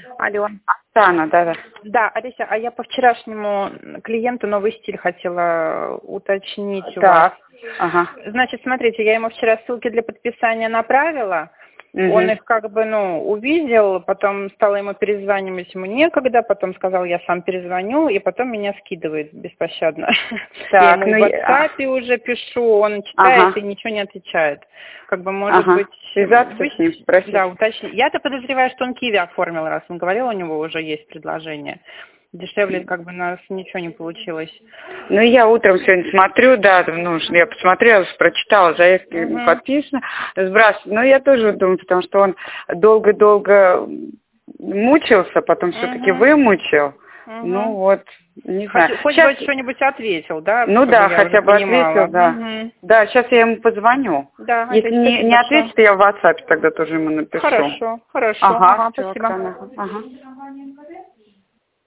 Алло. Оксана, да. Да, Олеся, а я по вчерашнему клиенту новый стиль хотела уточнить у вас. Так, ага. Значит, смотрите, я ему вчера ссылки для подписания направила. Он их как бы, увидел, потом стала ему перезванивать, ему некогда, потом сказал, я сам перезвоню, и потом меня скидывает беспощадно. Так, я ему в WhatsApp уже пишу, он читает и ничего не отвечает. Как бы, может быть... Связаться с ним, спросить. Да, уточнить. Я-то подозреваю, что он Киви оформил, раз он говорил, у него уже есть предложение. Дешевле как бы у нас ничего не получилось. Ну, я утром сегодня смотрю, да, я посмотрела, прочитала, заявки подписано, сбрасываю. Но я тоже думаю, потому что он долго-долго мучился, потом все-таки вымучил. Ну вот, не знаю. Хоть сейчас... бы что-нибудь ответил, да? Ну да, хотя бы ответил, да. Да, сейчас я ему позвоню. Да, если не ответит, я в WhatsApp тогда тоже ему напишу. Хорошо. Ага, спасибо. Ага.